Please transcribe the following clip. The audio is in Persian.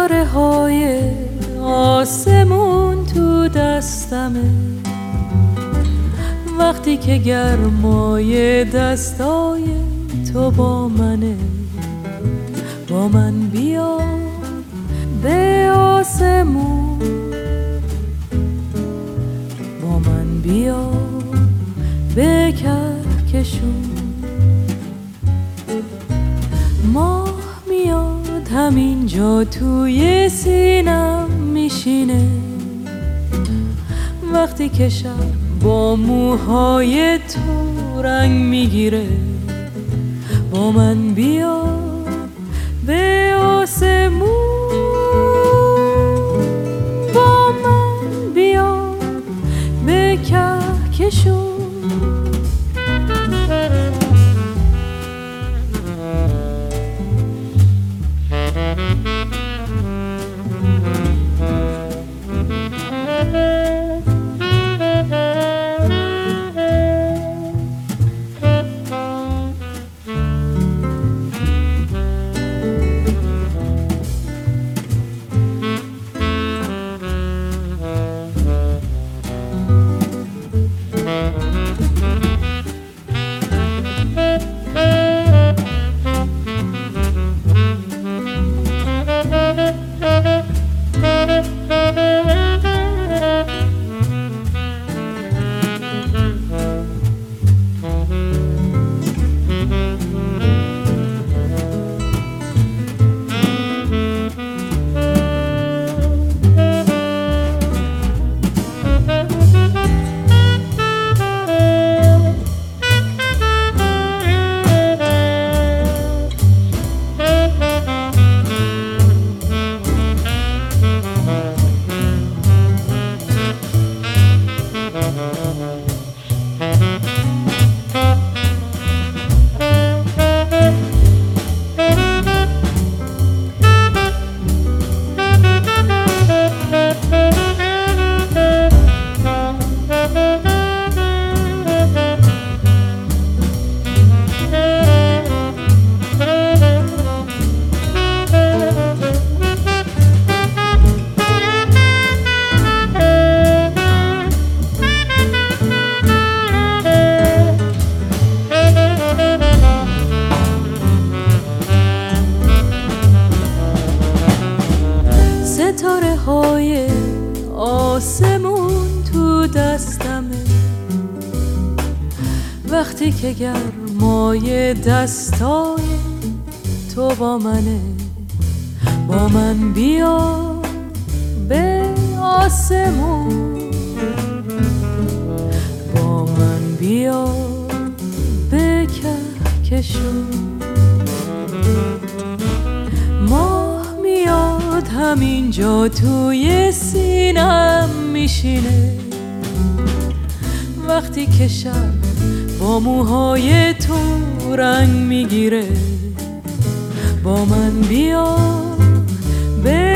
ستاره های آسمون تو دستمه، وقتی که گرمای دستای تو با منه. با من بیا به آسمون، با من بیا به کهکشون. ماه میاد همینجا توی سینم میشینه، وقتی که شب با موهای تو رنگ میگیره. با من بیا به آسمون، با من بیا به کهکشون. ستاره های آسمون تو دستمه، وقتی که گرمای دستای تو با منه. با من بیا به آسمون، با من بیا به کهکشون. همینجا توی سینم میشینه، وقتی که شب با موهای تو رنگ میگیره. با من بیا به